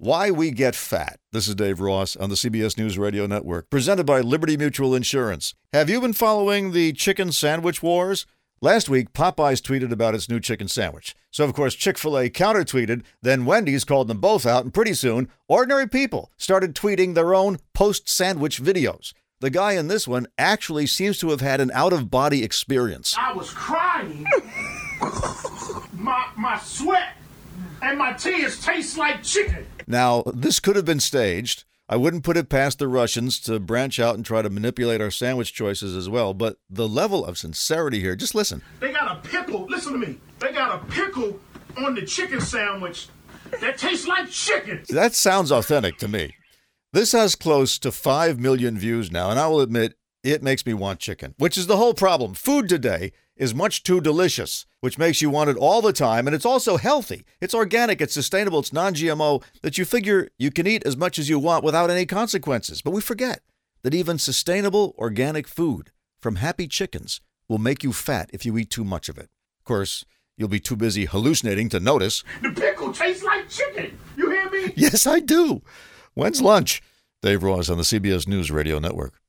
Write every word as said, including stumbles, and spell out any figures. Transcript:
Why we get fat. This is Dave Ross on the C B S News Radio Network, presented by Liberty Mutual Insurance. Have you been following the chicken sandwich wars? Last week, Popeyes tweeted about its new chicken sandwich. So, of course, Chick-fil-A counter-tweeted, then Wendy's called them both out, and pretty soon, ordinary people started tweeting their own post-sandwich videos. The guy in this one actually seems to have had an out-of-body experience. I was crying. my, my sweat and my tears taste like chicken. Now, this could have been staged. I wouldn't put it past the Russians to branch out and try to manipulate our sandwich choices as well. But the level of sincerity here, just listen. They got a pickle. Listen to me. They got a pickle on the chicken sandwich that tastes like chicken. That sounds authentic to me. This has close to five million views now, and I will admit, it makes me want chicken, which is the whole problem. Food today is much too delicious, which makes you want it all the time, and it's also healthy. It's organic, it's sustainable, it's non-G M O, that you figure you can eat as much as you want without any consequences. But we forget that even sustainable organic food from Happy Chickens will make you fat if you eat too much of it. Of course, you'll be too busy hallucinating to notice. The pickle tastes like chicken. You hear me? Yes, I do. When's lunch? Dave Ross on the C B S News Radio Network.